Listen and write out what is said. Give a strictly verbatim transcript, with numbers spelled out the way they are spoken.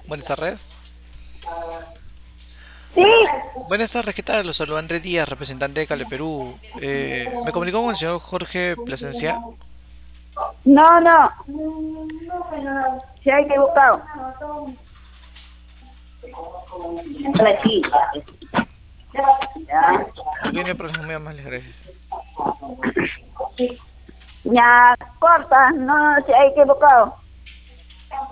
Buenas tardes. Sí, Buenas tardes, ¿qué tal? Los saluda Andrés Díaz, representante de Cale Perú. Eh, me comunicó con el señor Jorge Plasencia. no, no, se ha equivocado. Tranquila. Ya, Ok, no hay problema, muy amable, gracias. ya corta, no se ha equivocado.